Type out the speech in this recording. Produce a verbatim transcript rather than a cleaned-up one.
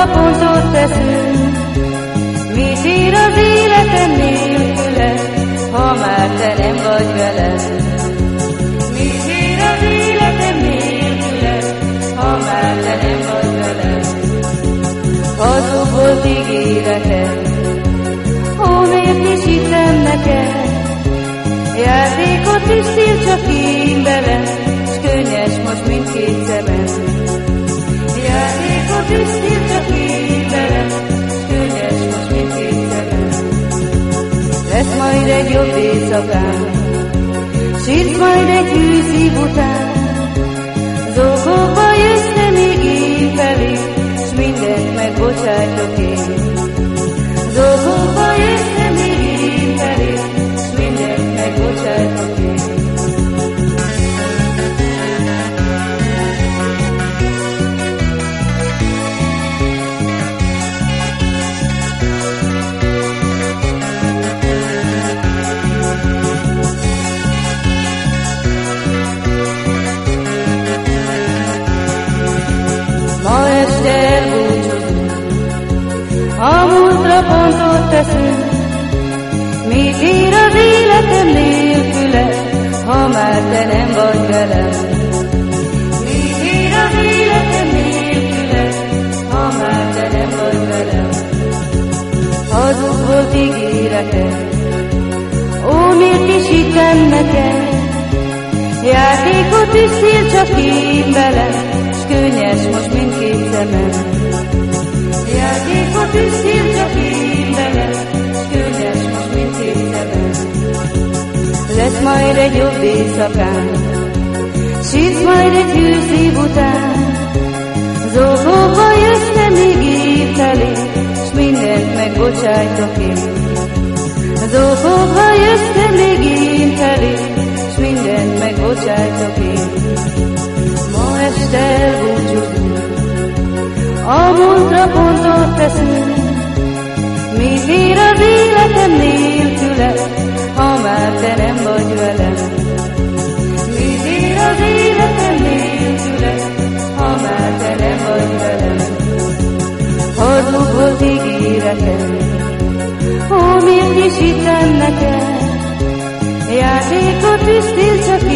pontot teszünk. Mit ír az életem nélküle, ha már te nem vagy velem? Mit ír az életem nélküle, ha már te nem vagy velem? Hazug volt ígéretem, ó, miért is hittem neked? Játékot tisztél csak én velem, s könnyes most mindkét szemem. Játékot tisztél csak én velem, s könnyes most mindkét szemem. Lesz majd egy jobb éjszakám, sírsz majd egy hű szív után. Zokogva jössz te még én felé, s mindent megbocsájtok én. Zokogva jössz te még én felé, s mindent megbocsájtok én. Ma este elbúcsúzunk, a múltra pontot teszünk. Mit ír az életem nélküle, ha már te nem vagy velem? Mit ír az életem nélküle, ha már te nem vagy velem? Hazug volt ígéretem, ó, miért is hittem neked? Játékot tisztél csak én velem, s könnyes most mindkét szemem. Játékot tisztél csak én velem, s könnyes most mindkét szemem. Lesz majd egy jobb éjszakám, sírsz majd egy hű szív után. Zokogva jössz te még én felé, s mindent megbocsájtok én. Zokogva jössz te még én felé, s mindent megbocsájtok én. Ma este elbúcsúzunk, a múltra pontot teszünk. Mit ír az életem nélküle, ha már te nem vagy velem? Mit ír az életem nélküle, ha már te nem vagy velem? Hazug volt ígéretem, ó, miért is hittem neked? Játékot tisztél csak